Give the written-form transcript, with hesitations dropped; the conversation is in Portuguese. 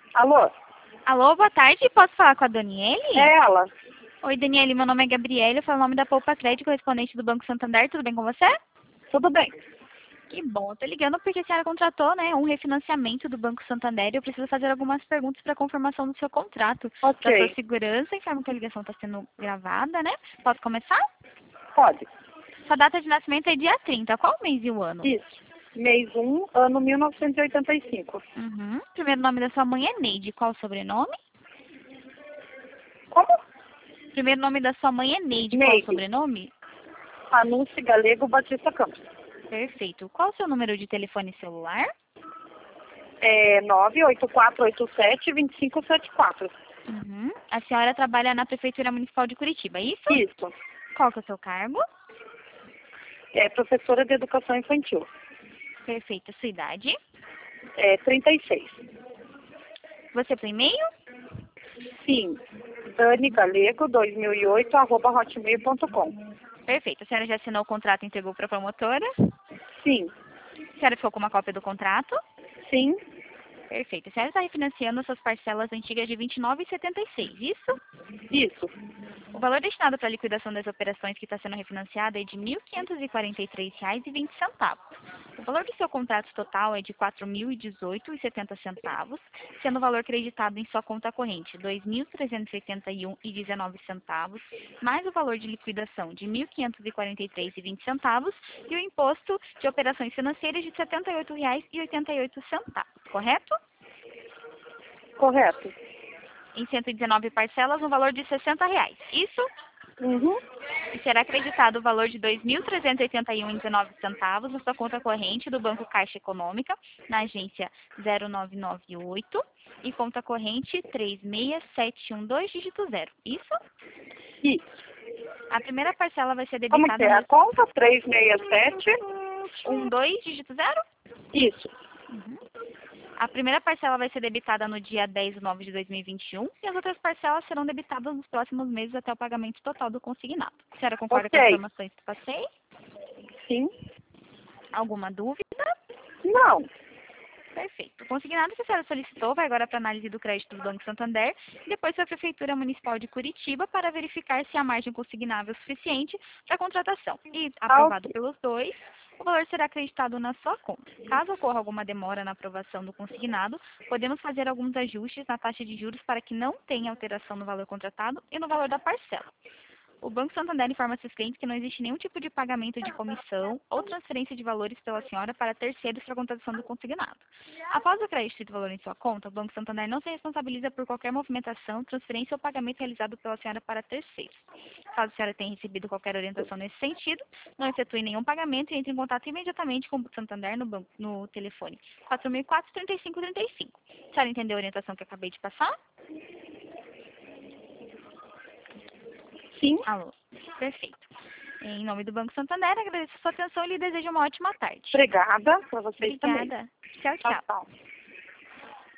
Alô? Alô, boa tarde. Posso falar com a Daniele? É ela. Oi, Daniele. Meu nome é Gabriela. Eu falo o nome da Poupa Crédito, correspondente do Banco Santander. Tudo bem com você? Tudo bem. Que bom. Eu tô ligando porque a senhora contratou, né, um refinanciamento do Banco Santander e eu preciso fazer algumas perguntas para confirmação do seu contrato. Para sua Ok. segurança, informo que a ligação está sendo gravada, né? Posso começar? Pode. Sua data de nascimento é dia 30. Qual o mês e o ano? Isso. Mês 1, ano 1985. Uhum. Primeiro nome da sua mãe é Neide. Qual o sobrenome? Como? Primeiro nome da sua mãe é Neide. Qual o Neide. sobrenome? Anúncio Galego Batista Campos. Perfeito. Qual o seu número de telefone celular? É 98487-2574. Uhum. A senhora trabalha na Prefeitura Municipal de Curitiba, é isso? Isso. Qual que é o seu cargo? É professora de educação infantil. Perfeito. Sua idade? É 36. Você tem e-mail? Sim. Dani Galego 2008 @hotmail.com. Perfeito. A senhora já assinou o contrato e entregou para a promotora? Sim. A senhora ficou com uma cópia do contrato? Sim. Perfeito. A senhora está refinanciando suas parcelas antigas de R$ 29,76, isso? Isso. O valor destinado para a liquidação das operações que está sendo refinanciada é de R$ 1.543,20. O valor do seu contrato total é de R$ 4.018,70, sendo o valor creditado em sua conta corrente R$ 2.381,19, mais o valor de liquidação de R$ 1.543,20 e o imposto de operações financeiras de R$ 78,88, correto? Correto. Em 119 parcelas, no valor de R$ 60. Isso? Uhum. E será acreditado o valor de R$ 2.381,19 na sua conta corrente do Banco Caixa Econômica, na agência 0998 e conta corrente 36712 dígito 0. Isso? Isso. A primeira parcela vai ser Como que debitada é a no conta? 367. 12 dígito 0? Isso. Uhum. A primeira parcela vai ser debitada no dia 10 de nove de 2021 e as outras parcelas serão debitadas nos próximos meses até o pagamento total do consignado. A senhora concorda com as Ok. informações que passei? Sim. Alguma dúvida? Não. Perfeito. O consignado que a senhora solicitou vai agora para análise do crédito do Banco Santander e depois para a Prefeitura Municipal de Curitiba para verificar se há margem consignável suficiente para a contratação. E, aprovado Ok. pelos dois, o valor será acreditado na sua conta. Caso ocorra alguma demora na aprovação do consignado, podemos fazer alguns ajustes na taxa de juros para que não tenha alteração no valor contratado e no valor da parcela. O Banco Santander informa seus clientes que não existe nenhum tipo de pagamento de comissão ou transferência de valores pela senhora para terceiros para a contratação do consignado. Após o crédito de valor em sua conta, o Banco Santander não se responsabiliza por qualquer movimentação, transferência ou pagamento realizado pela senhora para terceiros. Caso a senhora tenha recebido qualquer orientação nesse sentido, não efetue nenhum pagamento e entre em contato imediatamente com o Banco Santander no telefone 4004-3535. A senhora entendeu a orientação que eu acabei de passar? Sim. Alô. Perfeito. Em nome do Banco Santander, agradeço a sua atenção e lhe desejo uma ótima tarde. Obrigada para vocês também. Obrigada. Tchau, Tchau, tchau. tchau.